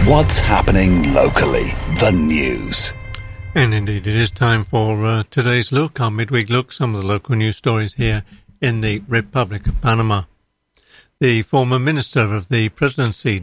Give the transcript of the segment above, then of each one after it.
What's happening locally? The news. And indeed, it is time for today's look, our midweek look, some of the local news stories here in the Republic of Panama. The former Minister of the Presidency,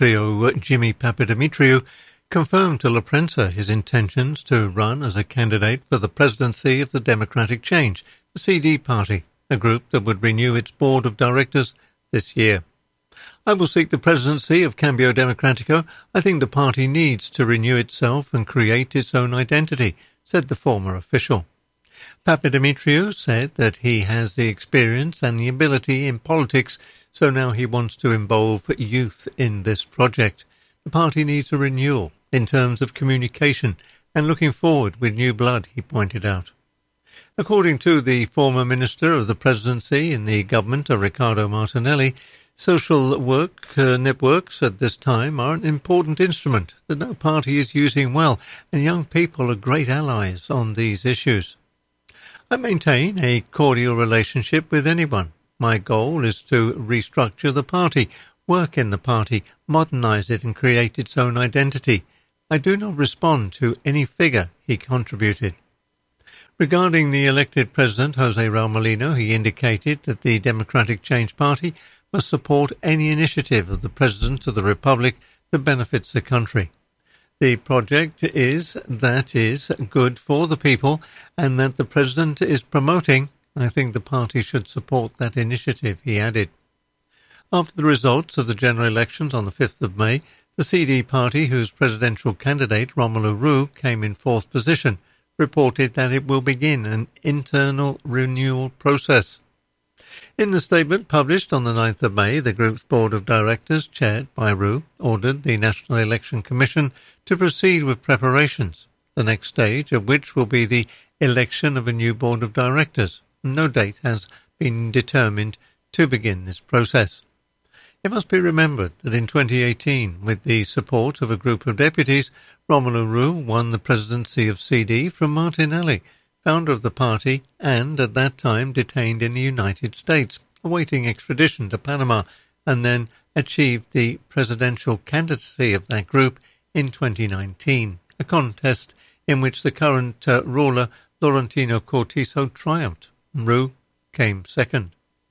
Jimmy Papadimitriou, confirmed to La Prensa his intentions to run as a candidate for the presidency of the Democratic Change, the CD Party, a group that would renew its board of directors this year. I will seek the presidency of Cambio Democratico. I think the party needs to renew itself and create its own identity, said the former official. Papadimitriou said that he has the experience and the ability in politics, so now he wants to involve youth in this project. The party needs a renewal in terms of communication and looking forward with new blood, he pointed out. According to the former Minister of the Presidency in the government, Ricardo Martinelli, social networks at this time are an important instrument that no party is using well, and young people are great allies on these issues. I maintain a cordial relationship with anyone. My goal is to restructure the party, work in the party, modernize it and create its own identity. I do not respond to any figure, he contributed. Regarding the elected president, José Raúl Molino, he indicated that the Democratic Change Party must support any initiative of the President of the Republic that benefits the country. The project is good for the people and that the President is promoting. I think the party should support that initiative, he added. After the results of the general elections on the 5th of May, the CD Party, whose presidential candidate, Romelu Roux, came in fourth position, reported that it will begin an internal renewal process. In the statement published on the 9th of May, the group's board of directors, chaired by Roux, ordered the National Election Commission to proceed with preparations, the next stage of which will be the election of a new board of directors. No date has been determined to begin this process. It must be remembered that in 2018, with the support of a group of deputies, Romelu Roux won the presidency of CD from Martinelli, founder of the party and, at that time, detained in the United States, awaiting extradition to Panama, and then achieved the presidential candidacy of that group in 2019, a contest in which the current ruler, Laurentino Cortizo, triumphed. Roux came second.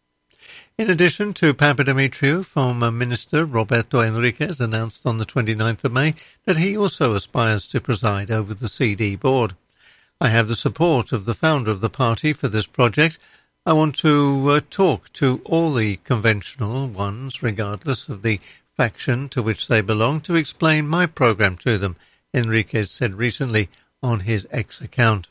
In addition to Papadimitriou, former Minister Roberto Enriquez announced on the 29th of May that he also aspires to preside over the CD board. I have the support of the founder of the party for this project. I want to talk to all the conventional ones, regardless of the faction to which they belong, to explain my program to them, Enriquez said recently on his X account.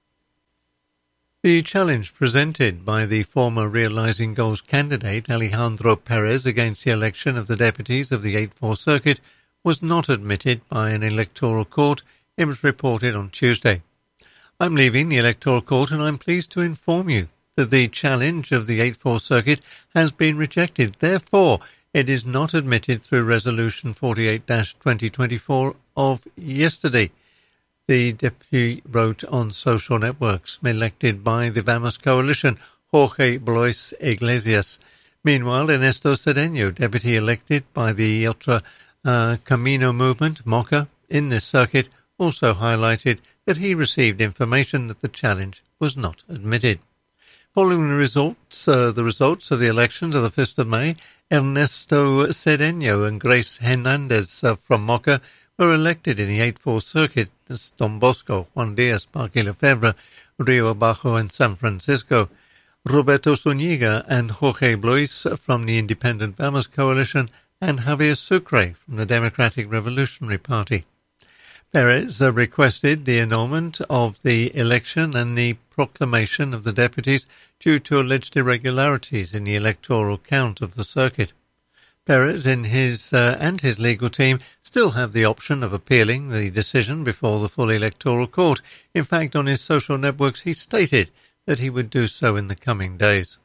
The challenge presented by the former Realizing Goals candidate Alejandro Perez against the election of the deputies of the 8th Circuit was not admitted by an electoral court, it was reported on Tuesday. I'm leaving the electoral court and I'm pleased to inform you that the challenge of the 8th Circuit has been rejected. Therefore, it is not admitted through Resolution 48-2024 of yesterday. The deputy wrote on social networks, elected by the Vamos coalition, Jorge Blois Iglesias. Meanwhile, Ernesto Cedeno, deputy elected by the Ultra Camino movement, MOCA, in this circuit, also highlighted that he received information that the challenge was not admitted. Following the results of the elections of the 5th of May, Ernesto Cedeno and Grace Hernandez from MOCA were elected in the 8th Circuit as Don Bosco, Juan Diaz, Parque Lefebvre, Rio Abajo and San Francisco. Roberto Zúñiga and Jorge Blois from the Independent Vamos Coalition and Javier Sucre from the Democratic Revolutionary Party. Perez requested the annulment of the election and the proclamation of the deputies due to alleged irregularities in the electoral count of the circuit. Perez and his legal team still have the option of appealing the decision before the full electoral court. In fact, on his social networks, he stated that he would do so in the coming days.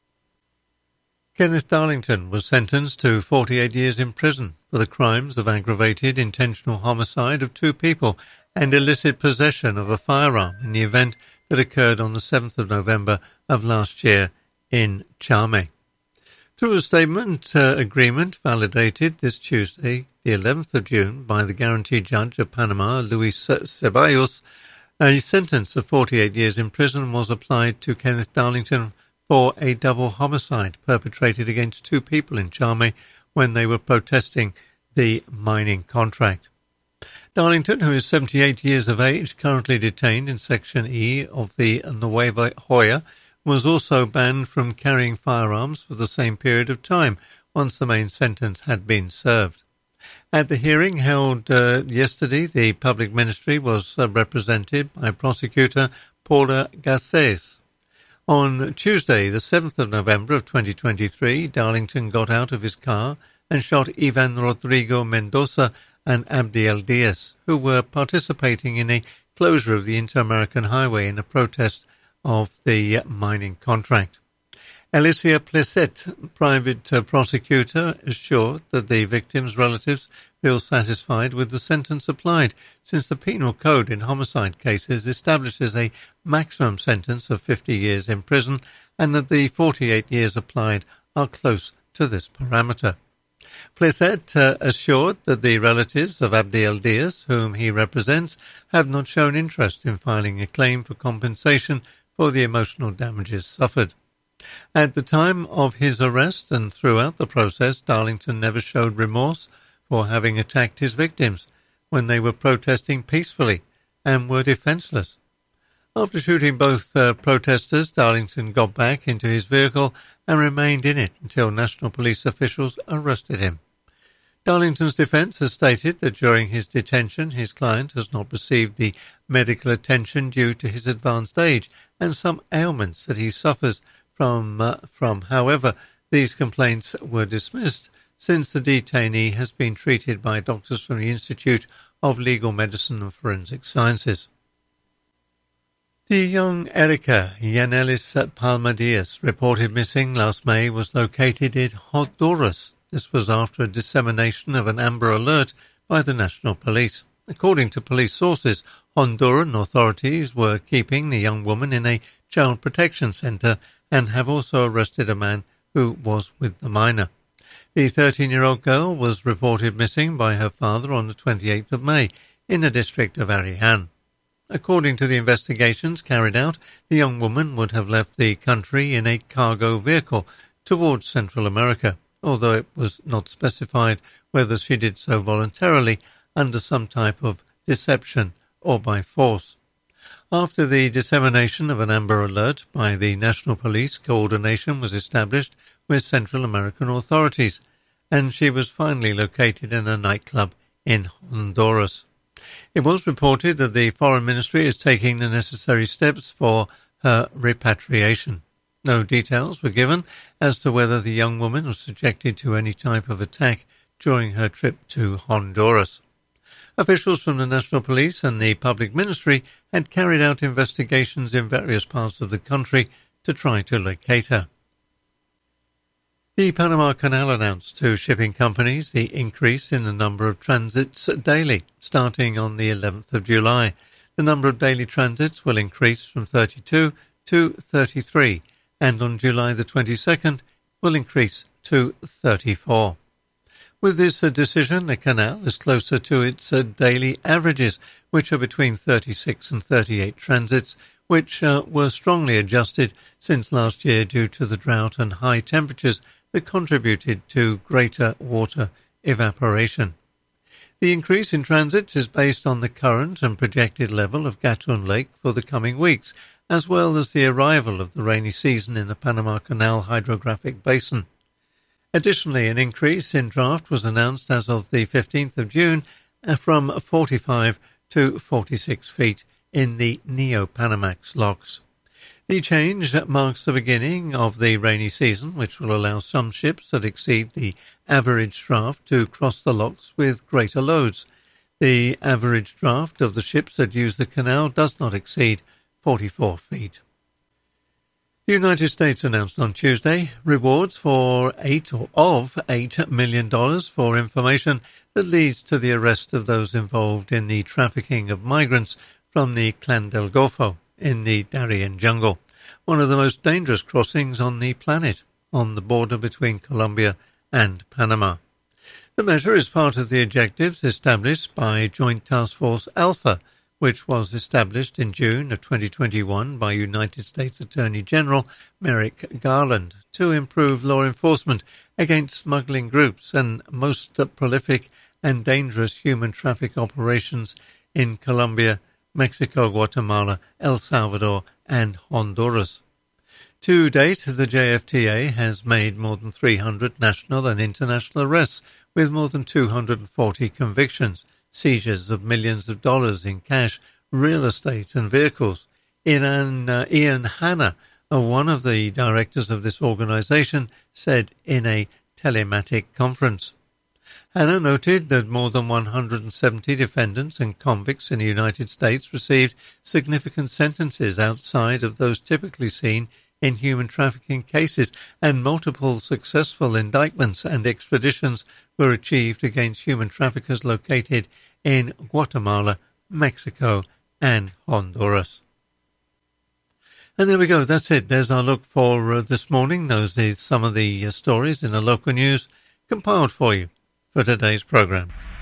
Kenneth Darlington was sentenced to 48 years in prison for the crimes of aggravated intentional homicide of 2 people and illicit possession of a firearm in the event that occurred on the 7th of November of last year in Chame. Through a statement, agreement validated this Tuesday, the 11th of June, by the guarantee judge of Panama, Luis Ceballos, a sentence of 48 years in prison was applied to Kenneth Darlington for a double homicide perpetrated against two people in Chame when they were protesting the mining contract. Darlington, who is 78 years of age, currently detained in Section E of the Nueva Hoya, was also banned from carrying firearms for the same period of time once the main sentence had been served. At the hearing held yesterday, the public ministry was represented by prosecutor Paula Garcés. On Tuesday, the 7th of November of 2023, Darlington got out of his car and shot Ivan Rodrigo Mendoza and Abdiel Diaz, who were participating in a closure of the Inter-American Highway in a protest of the mining contract. Alicia Plesset, private prosecutor, assured that the victims' relatives feel satisfied with the sentence applied, since the penal code in homicide cases establishes a maximum sentence of 50 years in prison and that the 48 years applied are close to this parameter. Plesset assured that the relatives of Abdiel Diaz, whom he represents, have not shown interest in filing a claim for compensation for the emotional damages suffered. At the time of his arrest and throughout the process, Darlington never showed remorse for having attacked his victims when they were protesting peacefully and were defenseless. After shooting both protesters, Darlington got back into his vehicle and remained in it until national police officials arrested him. Darlington's defence has stated that during his detention his client has not received the medical attention due to his advanced age and some ailments that he suffers from. However, these complaints were dismissed since the detainee has been treated by doctors from the Institute of Legal Medicine and Forensic Sciences. The young Erika Yanelis Palma-Diaz, reported missing last May, was located in Honduras. This was after a dissemination of an Amber Alert by the National Police. According to police sources, Honduran authorities were keeping the young woman in a child protection centre and have also arrested a man who was with the minor. The 13-year-old girl was reported missing by her father on the 28th of May in the district of Arihan. According to the investigations carried out, the young woman would have left the country in a cargo vehicle towards Central America, although it was not specified whether she did so voluntarily, under some type of deception, or by force. After the dissemination of an Amber Alert by the National Police, coordination was established with Central American authorities, and she was finally located in a nightclub in Honduras. It was reported that the Foreign Ministry is taking the necessary steps for her repatriation. No details were given as to whether the young woman was subjected to any type of attack during her trip to Honduras. Officials from the National Police and the Public Ministry had carried out investigations in various parts of the country to try to locate her. The Panama Canal announced to shipping companies the increase in the number of transits daily, starting on the 11th of July. The number of daily transits will increase from 32 to 33, and on July the 22nd will increase to 34. With this decision, the canal is closer to its daily averages, which are between 36 and 38 transits, which were strongly adjusted since last year due to the drought and high temperatures that contributed to greater water evaporation. The increase in transits is based on the current and projected level of Gatun Lake for the coming weeks, as well as the arrival of the rainy season in the Panama Canal hydrographic basin. Additionally, an increase in draft was announced as of the 15th of June from 45 to 46 feet in the Neo-Panamax locks. The change marks the beginning of the rainy season, which will allow some ships that exceed the average draft to cross the locks with greater loads. The average draft of the ships that use the canal does not exceed 44 feet. The United States announced on Tuesday rewards for $8 million for information that leads to the arrest of those involved in the trafficking of migrants from the Clan del Golfo in the Darien jungle, one of the most dangerous crossings on the planet. on the border between Colombia and Panama. The measure is part of the objectives established by Joint Task Force Alpha, which was established in June of 2021 by United States Attorney General Merrick Garland to improve law enforcement against smuggling groups and most prolific and dangerous human traffic operations in Colombia, Mexico, Guatemala, El Salvador, and Honduras. To date, the JFTA has made more than 300 national and international arrests, with more than 240 convictions, seizures of millions of dollars in cash, real estate, and vehicles. Ian Hanna, one of the directors of this organization, said in a telematic conference. Hanna noted that more than 170 defendants and convicts in the United States received significant sentences outside of those typically seen in human trafficking cases, and multiple successful indictments and extraditions were achieved against human traffickers located in Guatemala, Mexico, and Honduras. And there we go, that's it. There's our look for this morning. Those are some of the stories in the local news compiled for you for today's program.